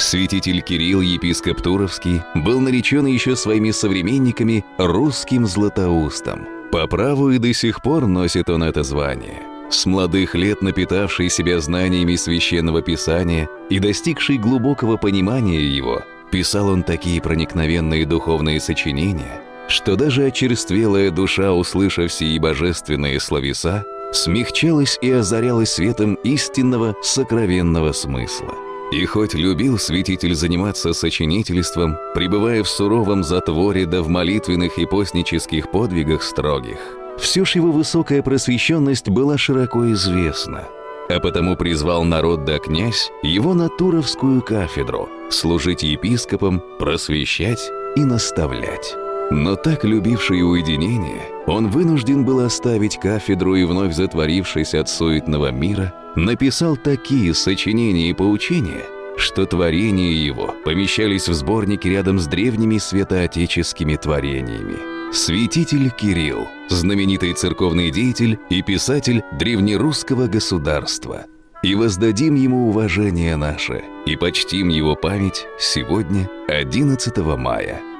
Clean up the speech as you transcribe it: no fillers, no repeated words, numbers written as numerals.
Святитель Кирилл, епископ Туровский, был наречен еще своими современниками русским Златоустом. По праву и до сих пор носит он это звание. С молодых лет напитавший себя знаниями Священного Писания и достигший глубокого понимания его, писал он такие проникновенные духовные сочинения, что даже очерствелая душа, услышав сии божественные словеса, смягчалась и озарялась светом истинного сокровенного смысла. И хоть любил святитель заниматься сочинительством, пребывая в суровом затворе да в молитвенных и постнических подвигах строгих, все ж его высокая просвещенность была широко известна, а потому призвал народ да князь его на Туровскую кафедру служить епископом, просвещать и наставлять. Но так любивший уединение, он вынужден был оставить кафедру и, вновь затворившись от суетного мира, написал такие сочинения и поучения, что творения его помещались в сборнике рядом с древними святоотеческими творениями. Святитель Кирилл, знаменитый церковный деятель и писатель древнерусского государства. И воздадим ему уважение наше, и почтим его память сегодня, 11 мая.